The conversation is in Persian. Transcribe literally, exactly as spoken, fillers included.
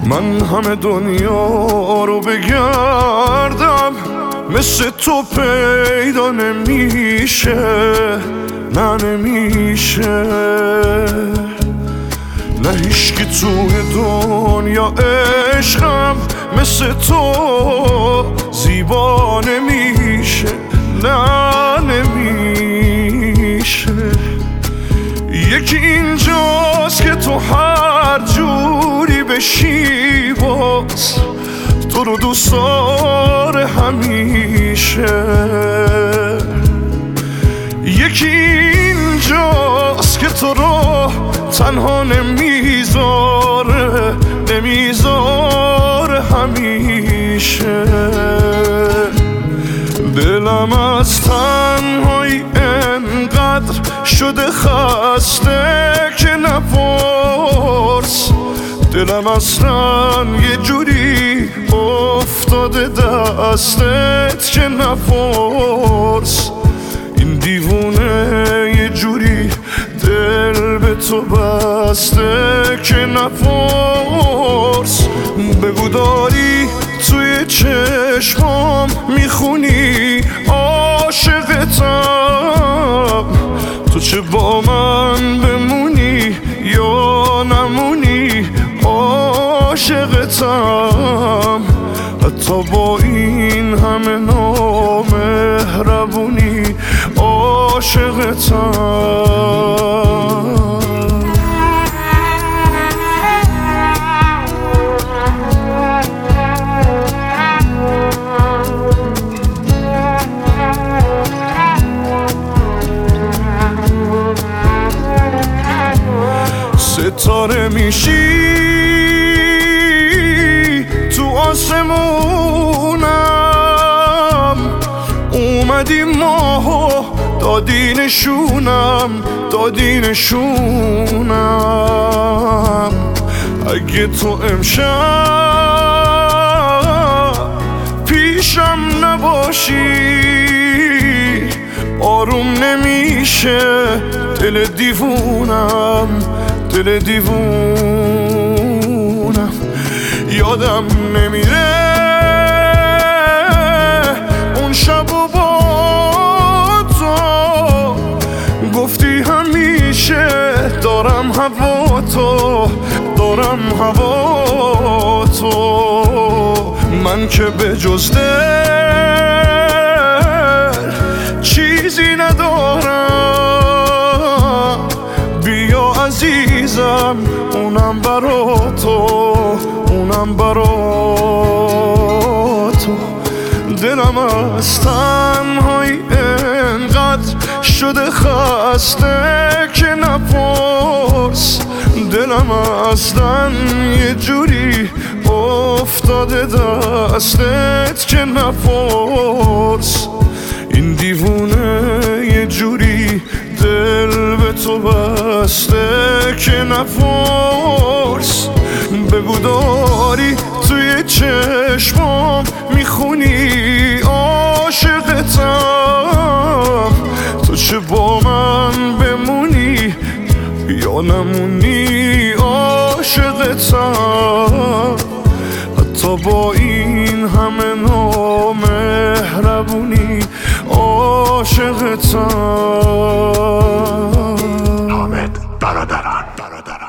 من همه دنیا رو بگردم مثل تو پیدا نمیشه، نه نمیشه. نه هیچکی توی دنیا عشقم مثل تو زیبا نمیشه، نه نمیشه. یکی اینجاست که تو هر جوری بشی باز تو رو دوست داره همیشه. یکی اینجاست که تو رو تنها نمیذاره، نمیذاره همیشه. دلم از تنهایی انقدر شده خسته که نپرس. دلم اصلا یه جوری افتاده دستت که نپرس. این دیوونه یه جوری دل به تو بسته که نپرس. بگو داری توی چشمام میخونی عاشقتم، تو چه با من بمونی یا نمونی عاشقتم. حتی با این همه نامهربونی عاشقتم. ستاره میشی تو آسمونم، اومدی ماهو دادی نشونم، دادی نشونم. اگه تو امشب پیشم نباشی آروم نمیشه دل دیوونم، دل دیوونم. یادم نمیره اون شب و با تو گفتی همیشه دارم هوا تو، دارم هوا تو. من که به جز دل چیزی ندارم، بیا عزیزم اونم برا تو، اونم برا تو. دلم از تنهایی انقدر شده خسته که نپرس. دلم اصلا یه جوری افتاده دستت که نپرس. این دیوونه یه جوری دل به تو بسته که نپرس. بگو داری توی چشمام میخونی عاشقتم، تو چه با من بمونی یا نمونی عاشقتم. حتی با این همه نامهربونی عاشقتم. حامد برادران برادران